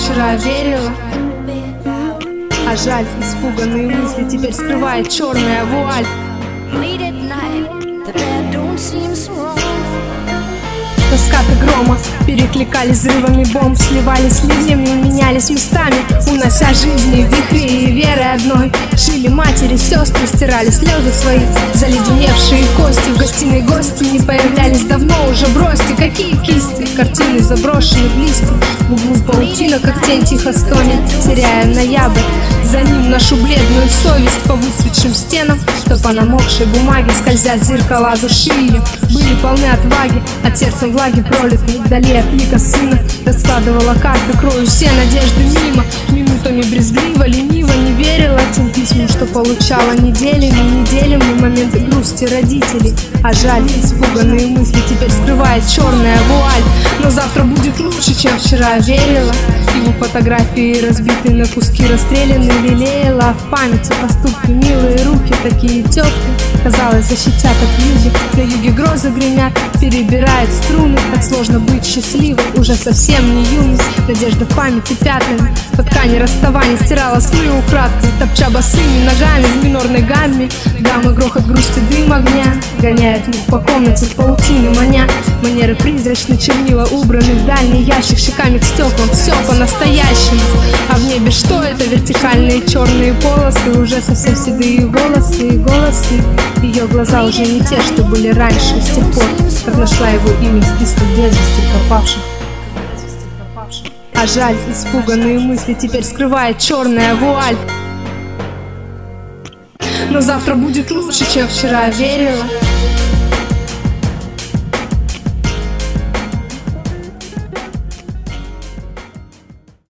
вчера верила. А жаль, испуганные мысли теперь скрывает черная вуаль. Раскаты грома перекликались взрывами бомб, сливались ливнями, менялись местами, унося жизни в вихре и веры одной. Жили матери, сестры, стирали слезы свои, заледеневшие кости. В гостиной гости не появлялись давно уже, бросьте, какие кисти. Картины заброшены в листья, в углу паутина, как тень тихо стонет, теряя ноябрь. За ним нашу бледную совесть по выцветшим стенам, что по намокшей бумаге скользят зеркала души ее. Были полны отваги, от сердца влаги пролитой вдали от лика сына. Раскладывала карты, крою все надежды мимо, минутами брезгливо, лениво не верила тем письмам, что получала неделями моменты грусти родителей. А жаль, испуганные мысли теперь скрывает черная вуаль. Но завтра будет лучше, чем вчера верила. Его фотографии, разбитые на куски, расстрелянные, велела в памяти поступки, милые руки, такие теплые, казалось, защитят от вьюги. На юге грозы гремят, перебирает струны. Так сложно быть счастливой, уже совсем не юной. Надежда в памяти пятнами, по ткани расставания стирала сны украдкой, топча босыми ногами в минорной гамме. Гаммы, грохот, грусти, дым огня гоняет мух по комнате в паутине маня. Манеры призрачные, чернила убраны в дальний ящик, щеками к стеклам, все по-настоящему. А в небе что это? Вертикальные черные полосы, уже совсем седые волосы и голосы. Ее глаза уже не те, что были раньше, с тех пор, как нашла его имя в списках без вести пропавших. А жаль, испуганные мысли теперь скрывает черная вуаль. Но завтра будет лучше, чем вчера верила.